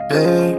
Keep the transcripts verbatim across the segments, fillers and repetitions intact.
Yeah.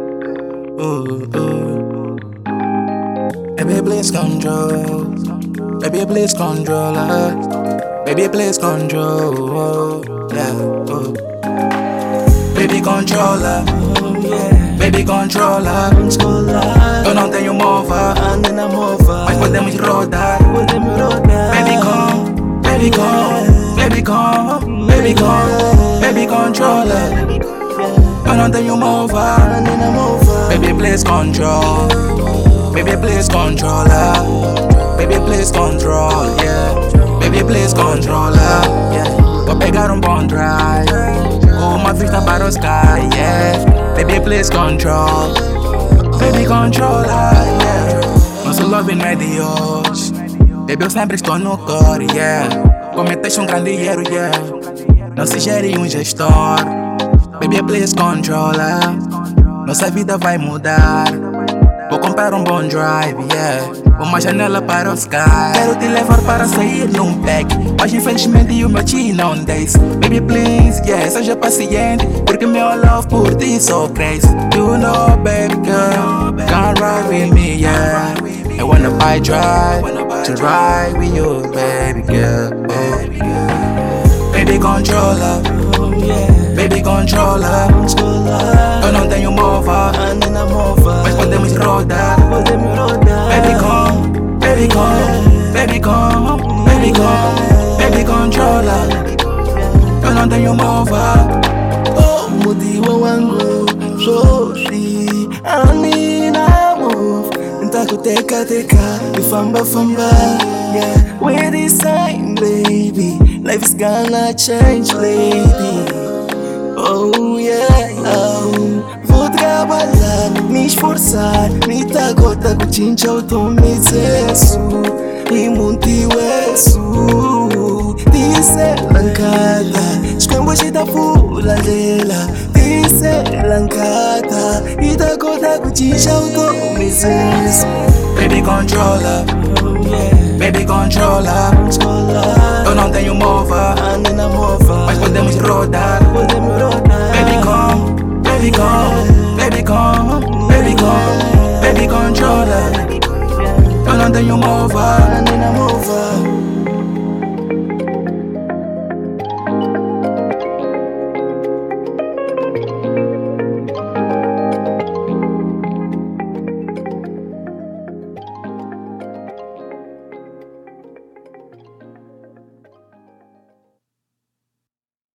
Ooh, ooh. Baby, please control. Baby, please control us. Baby, please control. Yeah. Ooh. Baby, controller. Baby, controller. Eu não tenho mova, mas podemos rodar. Baby, come, baby, come, baby, come, baby, come, baby, controller. Eu não tenho mova, baby, please control. Baby, please controller. Baby, please control, yeah. Baby, please controller, yeah. Vou pegar um bom drive, com uma vista para o sky, yeah. Baby, please control. Baby, controller, yeah. Nosso love não é de hoje. Baby, eu sempre estou no core, yeah. Cometeste um grande erro, yeah. Não se gere um gestor. Baby, please controller. Nossa vida vai mudar. Vou comprar um bom drive, yeah. Uma janela para o sky. Quero te levar para sair num pack, mas infelizmente o meu chi não desce. Baby, please, yeah, seja paciente, porque meu love por ti só cresce. You know, baby girl, can't ride with me, yeah. I wanna buy drive, to ride with you, baby girl. Oh. Baby, controller. Baby, controller. Eu não tenho mova, mas podemos rodar. Baby, come, baby, come, baby, come, baby, come, baby, controller. Eu não tenho mova. Oh, mudiwa wangu Roshi Anina move Ntakuteka teka Ifamba famba Yeah, we're the same, baby. Life is gonna change, lady. Oh yeah, oh. Vou trabalhar, me esforçar, me tagota kuchincha utomizesu imuntiwesu tise lankata chikwembo chitafulallela tise lankata itagota kuchincha utomizesu. Baby, controller. Baby, controller. Eu não tenho mova,